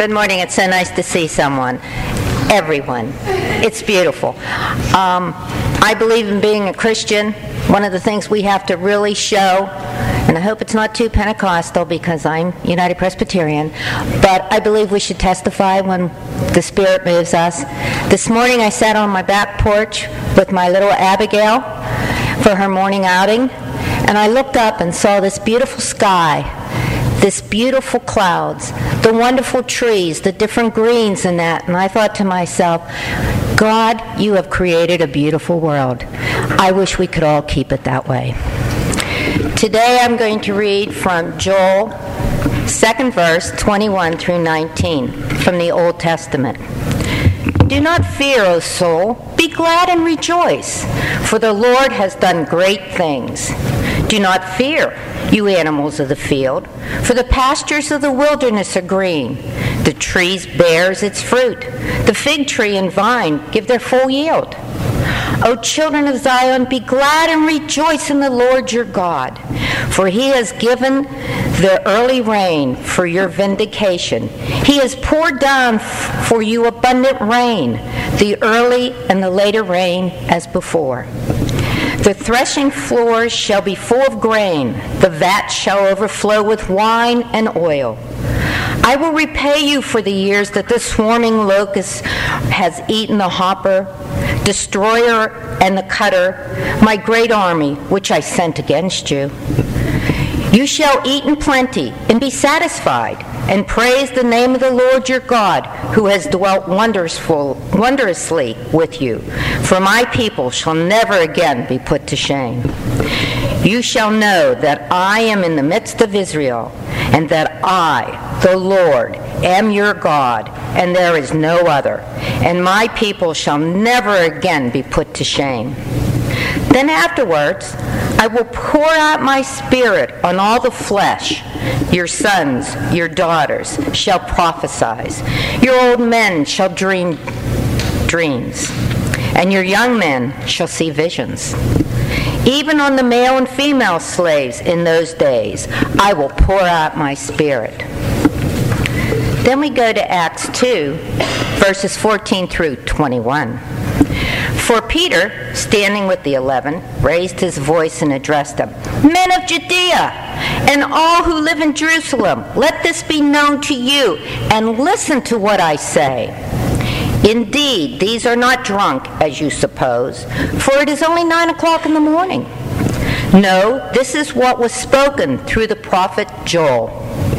Good morning. It's so nice to see someone. Everyone. It's beautiful. I believe in being a Christian. One of the things we have to really show, and I hope it's not too Pentecostal because I'm United Presbyterian, but I believe we should testify when the Spirit moves us. This morning I sat on my back porch with my little Abigail for her morning outing, and I looked up and saw this beautiful sky, this beautiful clouds, the wonderful trees, the different greens in that, and I thought to myself, God, you have created a beautiful world. I wish we could all keep it that way. Today I'm going to read from Joel, 2nd verse, 21 through 19, from the Old Testament. Do not fear, O soul, be glad and rejoice, for the Lord has done great things. Do not fear, you animals of the field, for the pastures of the wilderness are green. The tree bears its fruit. The fig tree and vine give their full yield. O children of Zion, be glad and rejoice in the Lord your God, for he has given the early rain for your vindication. He has poured down for you abundant rain, the early and the later rain as before. The threshing floors shall be full of grain, the vat shall overflow with wine and oil. I will repay you for the years that the swarming locust has eaten the hopper, destroyer and the cutter, my great army, which I sent against you. You shall eat in plenty and be satisfied, and praise the name of the Lord your God, who has dwelt wondrously with you. For my people shall never again be put to shame. You shall know that I am in the midst of Israel, and that I, the Lord, am your God, and there is no other. And my people shall never again be put to shame. Then afterwards, I will pour out my Spirit on all the flesh. Your sons, your daughters shall prophesy. Your old men shall dream dreams, and your young men shall see visions. Even on the male and female slaves in those days, I will pour out my Spirit. Then we go to Acts 2, verses 14 through 21. For Peter, standing with the 11, raised his voice and addressed them, Men of Judea, and all who live in Jerusalem, let this be known to you, and listen to what I say. Indeed, these are not drunk, as you suppose, for it is only 9 o'clock in the morning. No, this is what was spoken through the prophet Joel.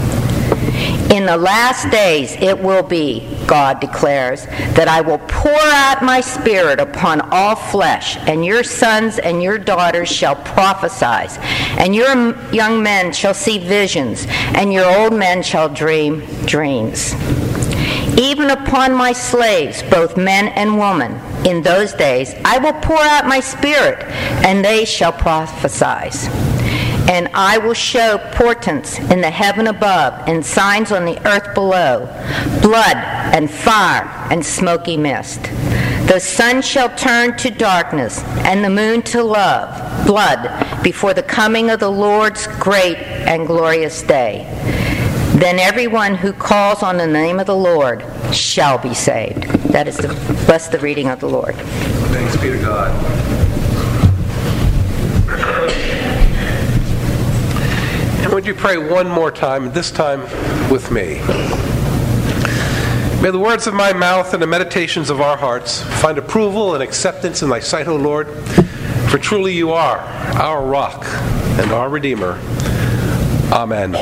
In the last days it will be, God declares, that I will pour out my Spirit upon all flesh, and your sons and your daughters shall prophesy, and your young men shall see visions, and your old men shall dream dreams. Even upon my slaves, both men and women, in those days I will pour out my Spirit, and they shall prophesy. And I will show portents in the heaven above and signs on the earth below, blood and fire and smoky mist. The sun shall turn to darkness and the moon to blood before the coming of the Lord's great and glorious day. Then everyone who calls on the name of the Lord shall be saved. Bless the reading of the Lord. Thanks be to God. Would you pray one more time, this time with me? May the words of my mouth and the meditations of our hearts find approval and acceptance in thy sight, O Lord, for truly you are our rock and our Redeemer. Amen.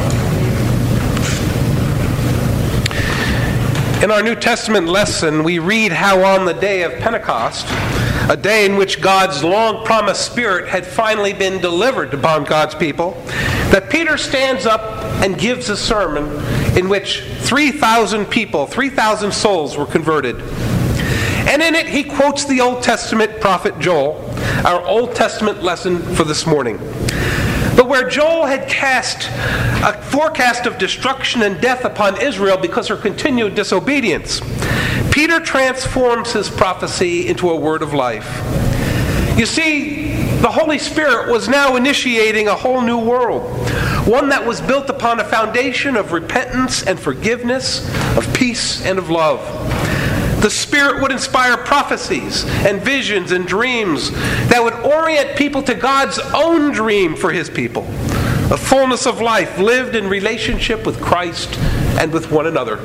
In our New Testament lesson, we read how on the day of Pentecost, a day in which God's long-promised Spirit had finally been delivered upon God's people, that Peter stands up and gives a sermon in which 3,000 people, 3,000 souls were converted. And in it, he quotes the Old Testament prophet Joel, our Old Testament lesson for this morning. But where Joel had cast a forecast of destruction and death upon Israel because of her continued disobedience, Peter transforms his prophecy into a word of life. You see, the Holy Spirit was now initiating a whole new world, one that was built upon a foundation of repentance and forgiveness, of peace and of love. The Spirit would inspire prophecies and visions and dreams that would orient people to God's own dream for His people, a fullness of life lived in relationship with Christ and with one another.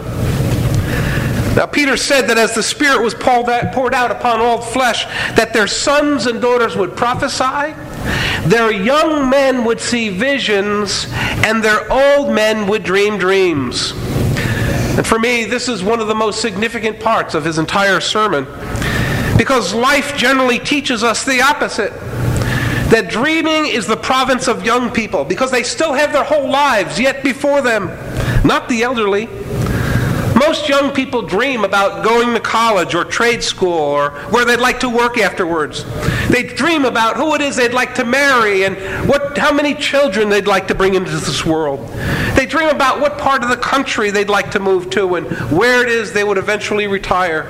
Now, Peter said that as the Spirit was poured out upon all flesh, that their sons and daughters would prophesy, their young men would see visions, and their old men would dream dreams. And for me, this is one of the most significant parts of his entire sermon, because life generally teaches us the opposite, that dreaming is the province of young people, because they still have their whole lives yet before them, not the elderly. Most young people dream about going to college or trade school or where they'd like to work afterwards. They dream about who it is they'd like to marry and how many children they'd like to bring into this world. They dream about what part of the country they'd like to move to and where it is they would eventually retire.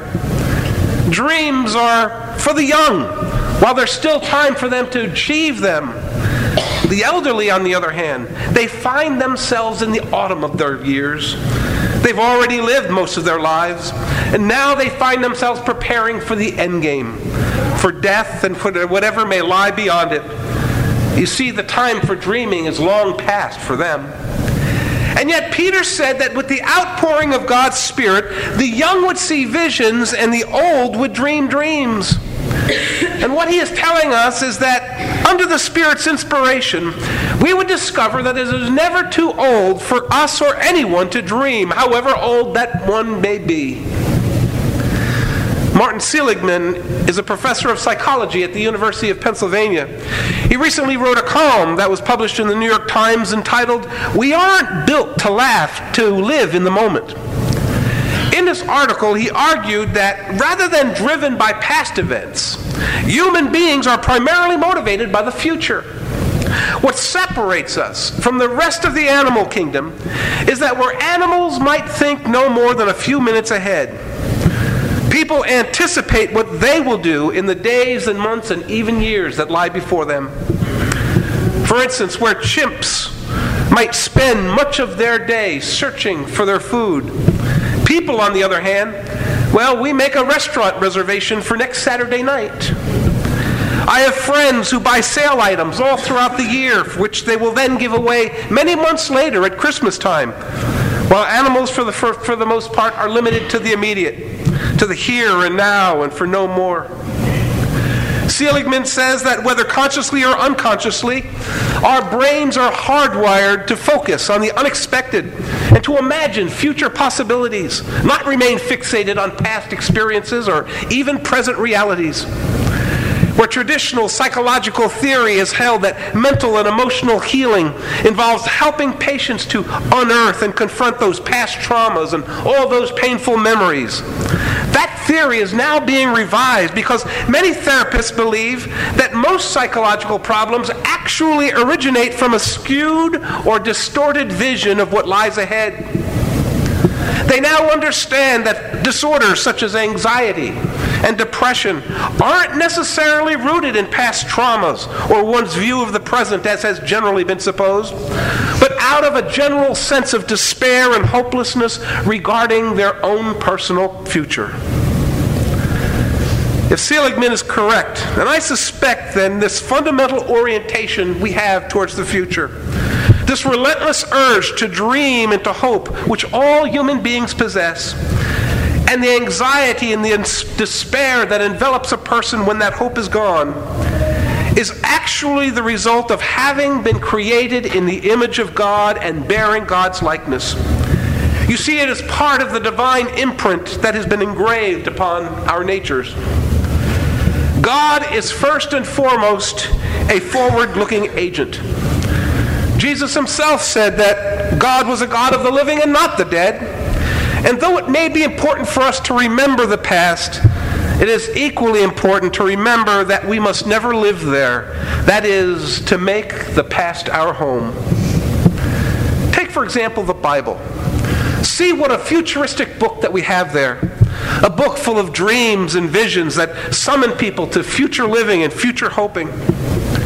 Dreams are for the young, while there's still time for them to achieve them. The elderly, on the other hand, they find themselves in the autumn of their years. They've already lived most of their lives, and now they find themselves preparing for the end game, for death and for whatever may lie beyond it. You see, the time for dreaming is long past for them. And yet Peter said that with the outpouring of God's Spirit, the young would see visions and the old would dream dreams. And what he is telling us is that under the Spirit's inspiration, we would discover that it is never too old for us or anyone to dream, however old that one may be. Martin Seligman is a professor of psychology at the University of Pennsylvania. He recently wrote a column that was published in the New York Times entitled, "We Aren't Built to Laugh, to Live in the Moment." In this article, he argued that rather than driven by past events, human beings are primarily motivated by the future. What separates us from the rest of the animal kingdom is that where animals might think no more than a few minutes ahead, people anticipate what they will do in the days and months and even years that lie before them. For instance, where chimps might spend much of their day searching for their food, people, on the other hand, well, we make a restaurant reservation for next Saturday night. I have friends who buy sale items all throughout the year, which they will then give away many months later at Christmas time, while animals, for the most part, are limited to the immediate, to the here and now, and for no more. Seligman says that whether consciously or unconsciously, our brains are hardwired to focus on the unexpected and to imagine future possibilities, not remain fixated on past experiences or even present realities. Where traditional psychological theory has held that mental and emotional healing involves helping patients to unearth and confront those past traumas and all those painful memories, that theory is now being revised because many therapists believe that most psychological problems actually originate from a skewed or distorted vision of what lies ahead. They now understand that disorders such as anxiety and depression aren't necessarily rooted in past traumas or one's view of the present, as has generally been supposed, but out of a general sense of despair and hopelessness regarding their own personal future. If Seligman is correct, and I suspect then this fundamental orientation we have towards the future, this relentless urge to dream and to hope, which all human beings possess, and the anxiety and the despair that envelops a person when that hope is gone, is actually the result of having been created in the image of God and bearing God's likeness. You see, it is part of the divine imprint that has been engraved upon our natures. God is first and foremost a forward-looking agent. Jesus himself said that God was a God of the living and not the dead. And though it may be important for us to remember the past, it is equally important to remember that we must never live there. That is, to make the past our home. Take, for example, the Bible. See what a futuristic book that we have there. A book full of dreams and visions that summon people to future living and future hoping.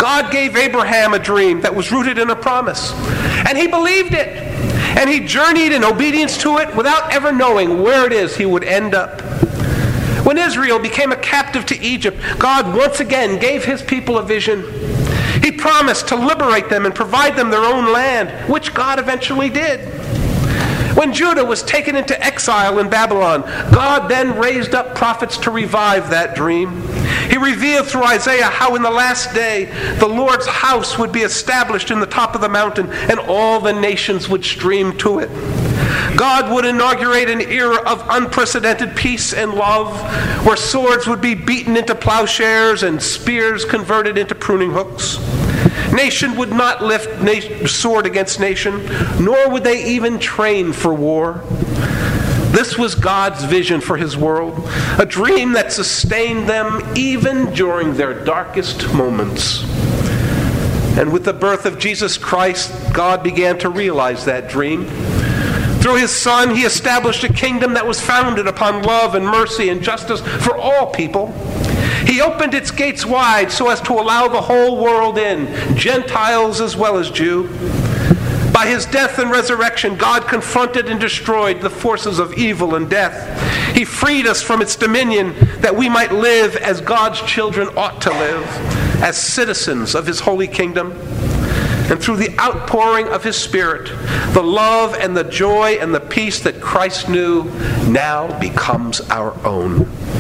God gave Abraham a dream that was rooted in a promise. And he believed it. And he journeyed in obedience to it without ever knowing where it is he would end up. When Israel became a captive to Egypt, God once again gave his people a vision. He promised to liberate them and provide them their own land, which God eventually did. When Judah was taken into exile in Babylon, God then raised up prophets to revive that dream. He revealed through Isaiah how in the last day the Lord's house would be established in the top of the mountain and all the nations would stream to it. God would inaugurate an era of unprecedented peace and love, where swords would be beaten into plowshares and spears converted into pruning hooks. Nation would not lift sword against nation, nor would they even train for war. This was God's vision for his world, a dream that sustained them even during their darkest moments. And with the birth of Jesus Christ, God began to realize that dream. Through his Son, he established a kingdom that was founded upon love and mercy and justice for all people. He opened its gates wide so as to allow the whole world in, Gentiles as well as Jew. By his death and resurrection, God confronted and destroyed the forces of evil and death. He freed us from its dominion that we might live as God's children ought to live, as citizens of his holy kingdom. And through the outpouring of his Spirit, the love and the joy and the peace that Christ knew now becomes our own.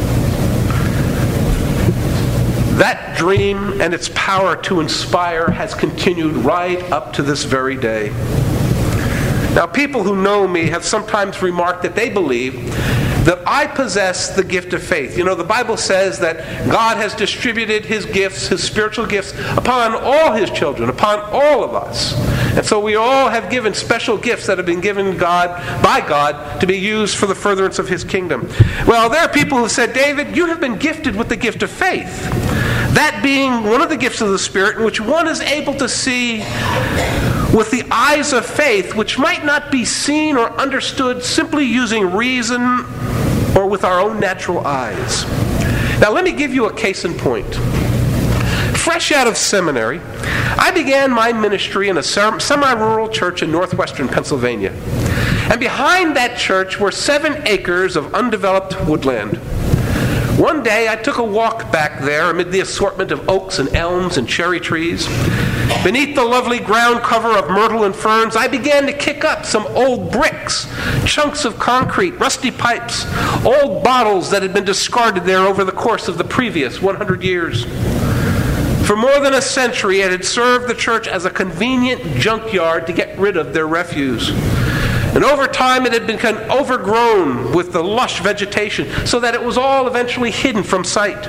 That dream and its power to inspire has continued right up to this very day. Now, people who know me have sometimes remarked that they believe that I possess the gift of faith. You know, the Bible says that God has distributed his gifts, his spiritual gifts, upon all his children, upon all of us. And so we all have given special gifts that have been given by God to be used for the furtherance of his kingdom. Well, there are people who said, David, you have been gifted with the gift of faith. That being one of the gifts of the Spirit in which one is able to see with the eyes of faith, which might not be seen or understood simply using reason or with our own natural eyes. Now let me give you a case in point. Fresh out of seminary, I began my ministry in a semi-rural church in northwestern Pennsylvania. And behind that church were 7 acres of undeveloped woodland. One day I took a walk back there amid the assortment of oaks and elms and cherry trees. Beneath the lovely ground cover of myrtle and ferns, I began to kick up some old bricks, chunks of concrete, rusty pipes, old bottles that had been discarded there over the course of the previous 100 years. For more than a century, it had served the church as a convenient junkyard to get rid of their refuse. And over time, it had become overgrown with the lush vegetation so that it was all eventually hidden from sight.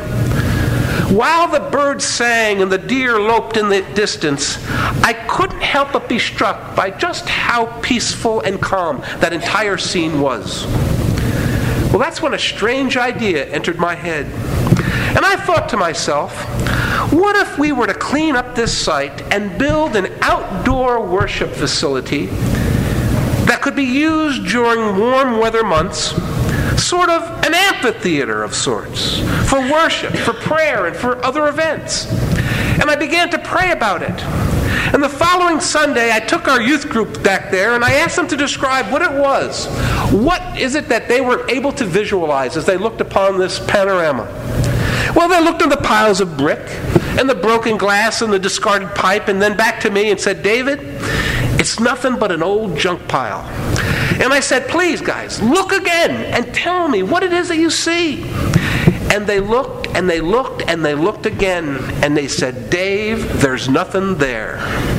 While the birds sang and the deer loped in the distance, I couldn't help but be struck by just how peaceful and calm that entire scene was. Well, that's when a strange idea entered my head. And I thought to myself, what if we were to clean up this site and build an outdoor worship facility that could be used during warm weather months, sort of an amphitheater of sorts, for worship, for prayer, and for other events. And I began to pray about it. And the following Sunday, I took our youth group back there and I asked them to describe what it was. What is it that they were able to visualize as they looked upon this panorama? Well, they looked at the piles of brick and the broken glass and the discarded pipe and then back to me and said, David, it's nothing but an old junk pile. And I said, please, guys, look again and tell me what it is that you see. And they looked and they looked and they looked again and they said, Dave, there's nothing there.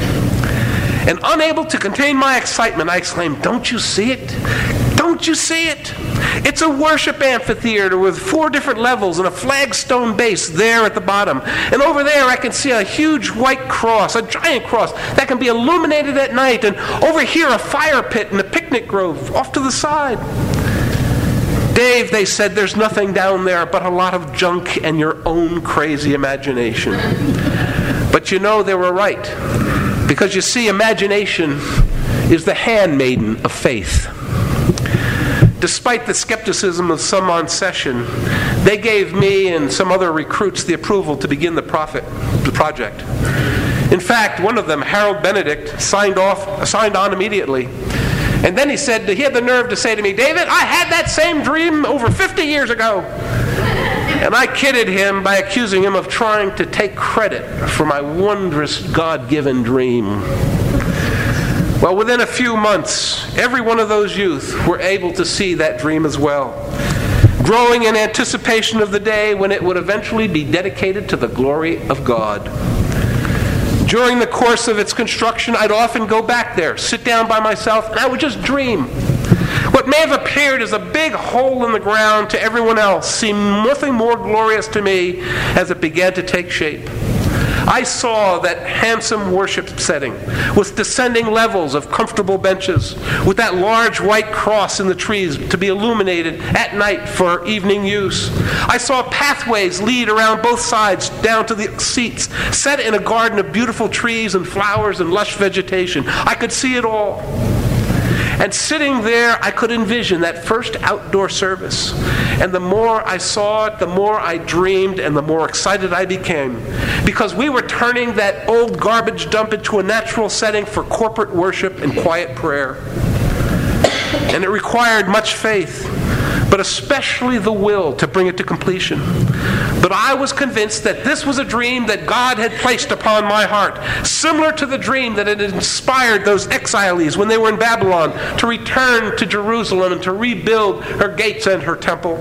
And unable to contain my excitement, I exclaimed, don't you see it? Don't you see it? It's a worship amphitheater with 4 different levels and a flagstone base there at the bottom. And over there I can see a huge white cross, a giant cross that can be illuminated at night. And over here a fire pit and a picnic grove off to the side. Dave, they said, there's nothing down there but a lot of junk and your own crazy imagination. But you know, they were right. Because you see, imagination is the handmaiden of faith. Despite the skepticism of some on session, they gave me and some other recruits the approval to begin the project. In fact, one of them, Harold Benedict, signed on immediately. And then he had the nerve to say to me, "David, I had that same dream over 50 years ago." And I kidded him by accusing him of trying to take credit for my wondrous God-given dream. Well, within a few months, every one of those youth were able to see that dream as well, growing in anticipation of the day when it would eventually be dedicated to the glory of God. During the course of its construction, I'd often go back there, sit down by myself, and I would just dream. What may have appeared as a big hole in the ground to everyone else seemed nothing more glorious to me as it began to take shape. I saw that handsome worship setting with descending levels of comfortable benches, with that large white cross in the trees to be illuminated at night for evening use. I saw pathways lead around both sides down to the seats, set in a garden of beautiful trees and flowers and lush vegetation. I could see it all. And sitting there, I could envision that first outdoor service. And the more I saw it, the more I dreamed, and the more excited I became. Because we were turning that old garbage dump into a natural setting for corporate worship and quiet prayer. And it required much faith, but especially the will to bring it to completion. But I was convinced that this was a dream that God had placed upon my heart, similar to the dream that had inspired those exiles when they were in Babylon to return to Jerusalem and to rebuild her gates and her temple.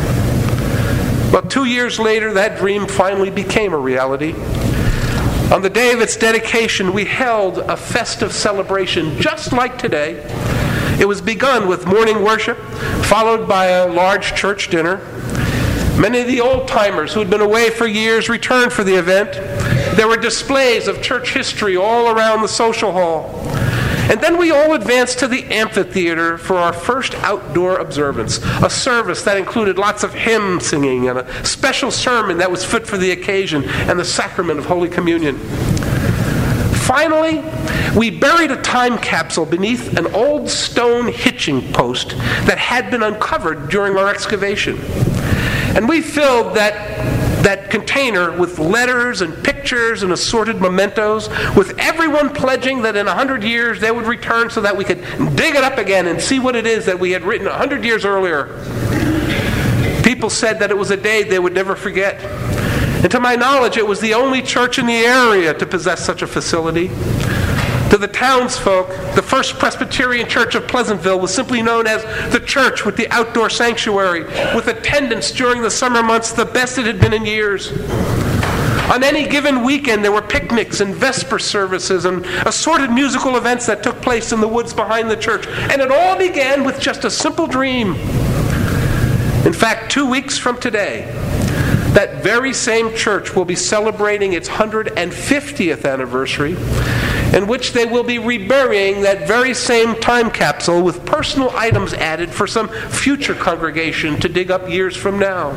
Well, 2 years later, that dream finally became a reality. On the day of its dedication, we held a festive celebration just like today. It was begun with morning worship, followed by a large church dinner. Many of the old-timers who had been away for years returned for the event. There were displays of church history all around the social hall. And then we all advanced to the amphitheater for our first outdoor observance, a service that included lots of hymn singing and a special sermon that was fit for the occasion and the sacrament of Holy Communion. Finally, we buried a time capsule beneath an old stone hitching post that had been uncovered during our excavation. And we filled that container with letters and pictures and assorted mementos, with everyone pledging that in 100 years they would return so that we could dig it up again and see what it is that we had written 100 years earlier. People said that it was a day they would never forget. And to my knowledge, it was the only church in the area to possess such a facility. To the townsfolk, the First Presbyterian Church of Pleasantville was simply known as the church with the outdoor sanctuary, with attendance during the summer months the best it had been in years. On any given weekend, there were picnics and vesper services and assorted musical events that took place in the woods behind the church. And it all began with just a simple dream. In fact, 2 weeks from today, that very same church will be celebrating its 150th anniversary, in which they will be reburying that very same time capsule with personal items added for some future congregation to dig up years from now.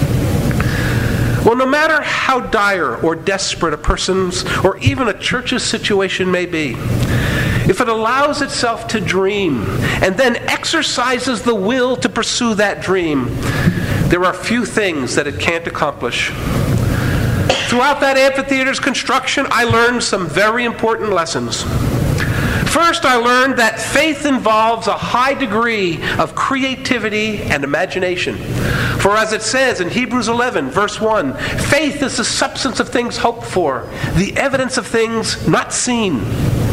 Well, no matter how dire or desperate a person's or even a church's situation may be, if it allows itself to dream and then exercises the will to pursue that dream, there are few things that it can't accomplish. Throughout that amphitheater's construction, I learned some very important lessons. First, I learned that faith involves a high degree of creativity and imagination. For as it says in Hebrews 11, verse 1, faith is the substance of things hoped for, the evidence of things not seen.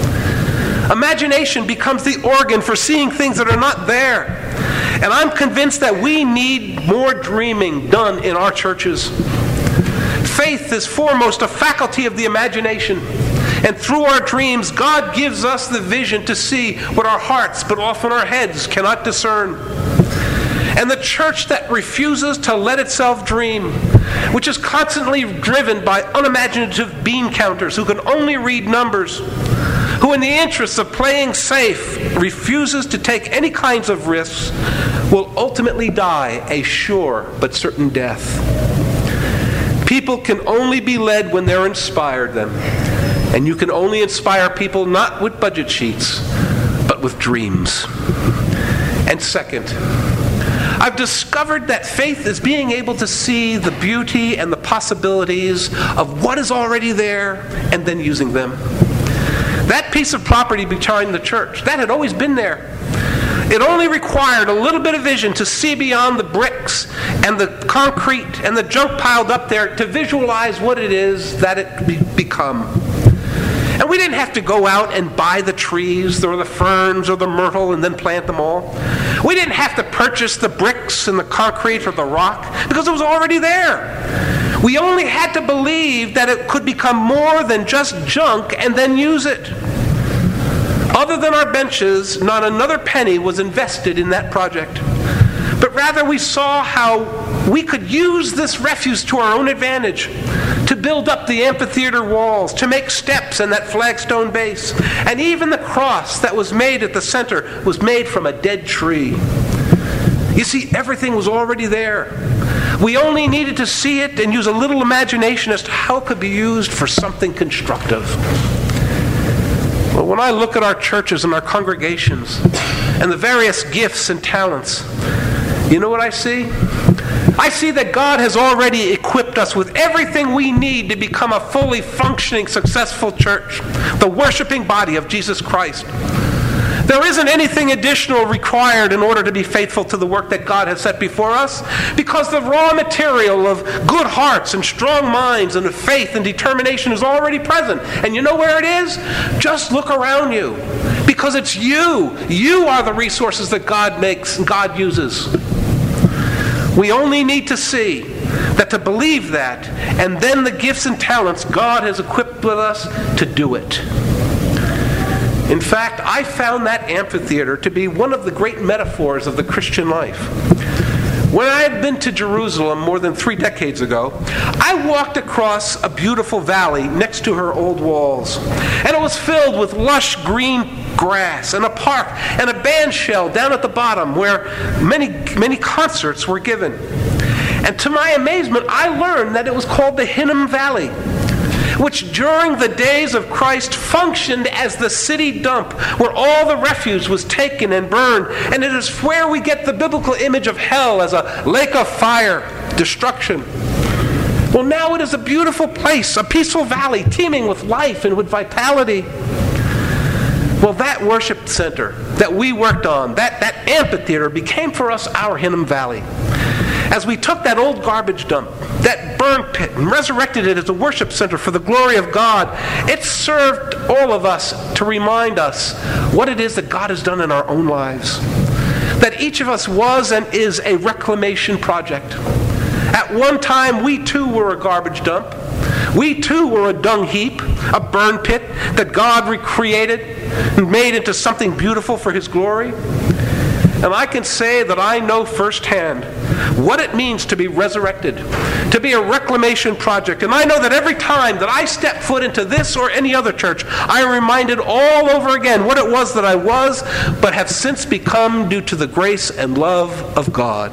Imagination becomes the organ for seeing things that are not there. And I'm convinced that we need more dreaming done in our churches. Faith is foremost a faculty of the imagination. And through our dreams, God gives us the vision to see what our hearts, but often our heads, cannot discern. And the church that refuses to let itself dream, which is constantly driven by unimaginative bean counters who can only read numbers, who in the interest of playing safe refuses to take any kinds of risks, will ultimately die a sure but certain death. People can only be led when they're inspired them. And you can only inspire people not with budget sheets, but with dreams. And second, I've discovered that faith is being able to see the beauty and the possibilities of what is already there and then using them. That piece of property behind the church, that had always been there. It only required a little bit of vision to see beyond the bricks and the concrete and the junk piled up there to visualize what it is that it could become. And we didn't have to go out and buy the trees or the ferns or the myrtle and then plant them all. We didn't have to purchase the bricks and the concrete or the rock because it was already there. We only had to believe that it could become more than just junk and then use it. Other than our benches, not another penny was invested in that project. But rather we saw how we could use this refuse to our own advantage, to build up the amphitheater walls, to make steps and that flagstone base. And even the cross that was made at the center was made from a dead tree. You see, everything was already there. We only needed to see it and use a little imagination as to how it could be used for something constructive. Well, when I look at our churches and our congregations and the various gifts and talents, you know what I see? I see that God has already equipped us with everything we need to become a fully functioning, successful church, the worshiping body of Jesus Christ. There isn't anything additional required in order to be faithful to the work that God has set before us, because the raw material of good hearts and strong minds and of faith and determination is already present. And you know where it is? Just look around you, because it's you. You are the resources that God makes and God uses. We only need to see that, to believe that, and then the gifts and talents God has equipped with us to do it. In fact, I found that amphitheater to be one of the great metaphors of the Christian life. When I had been to Jerusalem more than 3 decades ago, I walked across a beautiful valley next to her old walls. And it was filled with lush green grass and a park and a band shell down at the bottom where many concerts were given. And to my amazement, I learned that it was called the Hinnom Valley, which during the days of Christ functioned as the city dump where all the refuse was taken and burned. And it is where we get the biblical image of hell as a lake of fire, destruction. Well, now it is a beautiful place, a peaceful valley teeming with life and with vitality. Well, that worship center that we worked on, that amphitheater, became for us our Hinnom Valley. As we took that old garbage dump, that burn pit, and resurrected it as a worship center for the glory of God, it served all of us to remind us what it is that God has done in our own lives. That each of us was and is a reclamation project. At one time, we too were a garbage dump. We too were a dung heap, a burn pit that God recreated and made into something beautiful for His glory. And I can say that I know firsthand what it means to be resurrected, to be a reclamation project. And I know that every time that I step foot into this or any other church, I am reminded all over again what it was that I was, but have since become due to the grace and love of God.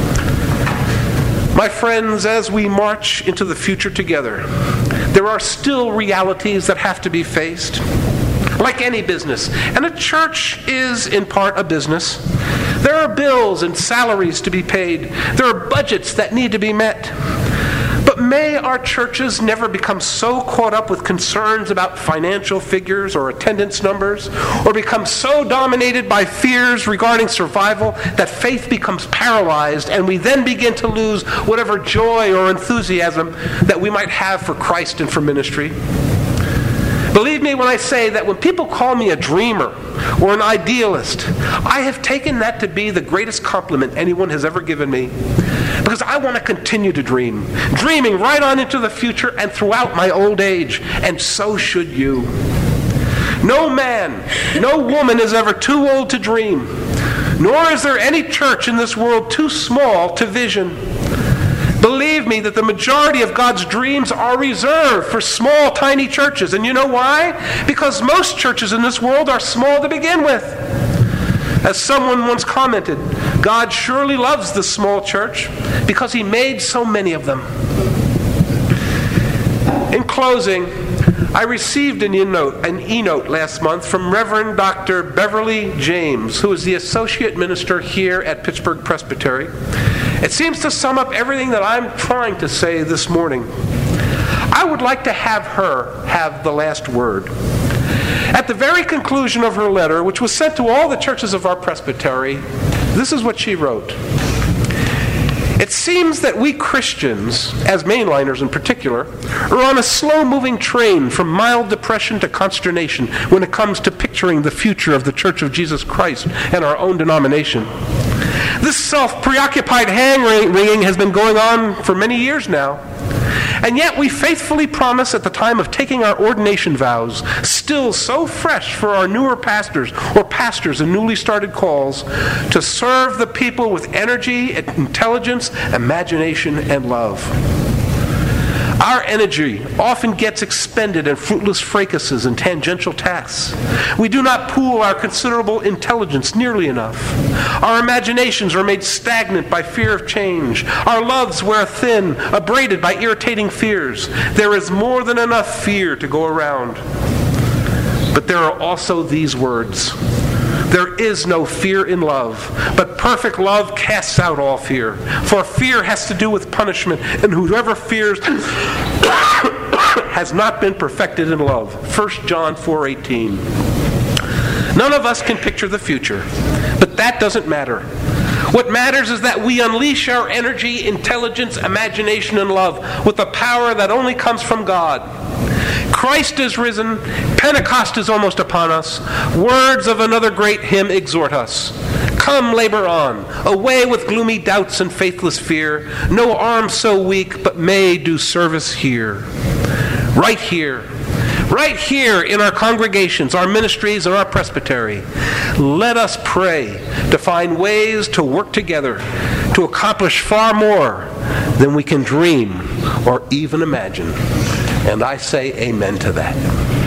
My friends, as we march into the future together, there are still realities that have to be faced. Like any business, and a church is in part a business. There are bills and salaries to be paid. There are budgets that need to be met. But may our churches never become so caught up with concerns about financial figures or attendance numbers, or become so dominated by fears regarding survival that faith becomes paralyzed and we then begin to lose whatever joy or enthusiasm that we might have for Christ and for ministry. Believe me when I say that when people call me a dreamer or an idealist, I have taken that to be the greatest compliment anyone has ever given me. Because I want to continue to dream, dreaming right on into the future and throughout my old age, and so should you. No man, no woman is ever too old to dream, nor is there any church in this world too small to vision. Believe me that the majority of God's dreams are reserved for small, tiny churches. And you know why? Because most churches in this world are small to begin with. As someone once commented, God surely loves the small church because He made so many of them. In closing, I received an e-note last month from Reverend Dr. Beverly James, who is the associate minister here at Pittsburgh Presbytery. It seems to sum up everything that I'm trying to say this morning. I would like to have her have the last word. At the very conclusion of her letter, which was sent to all the churches of our presbytery, this is what she wrote. It seems that we Christians, as mainliners in particular, are on a slow-moving train from mild depression to consternation when it comes to picturing the future of the Church of Jesus Christ and our own denomination. This self-preoccupied hand-wringing has been going on for many years now. And yet we faithfully promise at the time of taking our ordination vows, still so fresh for our newer pastors or pastors in newly started calls, to serve the people with energy, intelligence, imagination, and love. Our energy often gets expended in fruitless fracases and tangential tasks. We do not pool our considerable intelligence nearly enough. Our imaginations are made stagnant by fear of change. Our loves wear thin, abraded by irritating fears. There is more than enough fear to go around. But there are also these words. There is no fear in love, but perfect love casts out all fear. For fear has to do with punishment, and whoever fears has not been perfected in love. 1 John 4:18. None of us can picture the future, but that doesn't matter. What matters is that we unleash our energy, intelligence, imagination, and love with the power that only comes from God. Christ is risen. Pentecost is almost upon us. Words of another great hymn exhort us. Come, labor on. Away with gloomy doubts and faithless fear. No arm so weak, but may do service here. Right here in our congregations, our ministries, and our presbytery. Let us pray to find ways to work together to accomplish far more than we can dream or even imagine. And I say amen to that.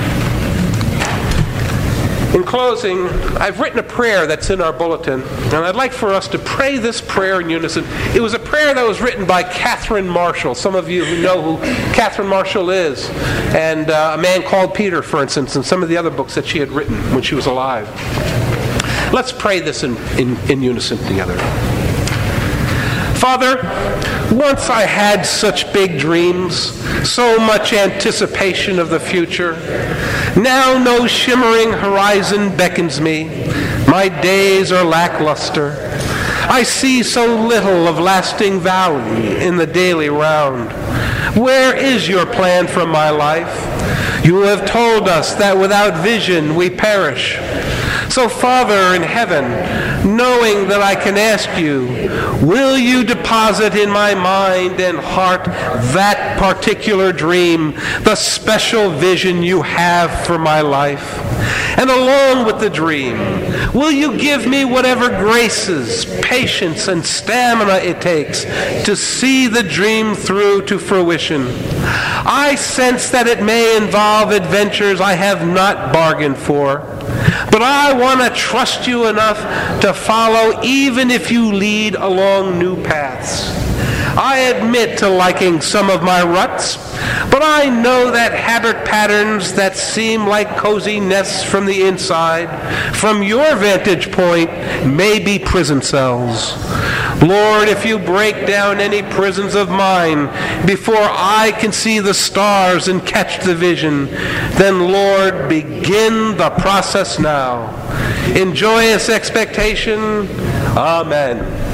In closing, I've written a prayer that's in our bulletin, and I'd like for us to pray this prayer in unison. It was a prayer that was written by Catherine Marshall. Some of you who know who Catherine Marshall is, and A Man Called Peter, for instance, and some of the other books that she had written when she was alive. Let's pray this in unison together. Father, once I had such big dreams, so much anticipation of the future. Now no shimmering horizon beckons me. My days are lackluster. I see so little of lasting value in the daily round. Where is your plan for my life? You have told us that without vision we perish. So, Father in heaven, knowing that I can ask you, will you deposit in my mind and heart that particular dream, the special vision you have for my life? And along with the dream, will you give me whatever graces, patience, and stamina it takes to see the dream through to fruition? I sense that it may involve adventures I have not bargained for, but I want to trust you enough to follow even if you lead along new paths. I admit to liking some of my ruts, but I know that habit patterns that seem like cozy nests from the inside, from your vantage point, may be prison cells. Lord, if you break down any prisons of mine before I can see the stars and catch the vision, then, Lord, begin the process now. In joyous expectation, amen.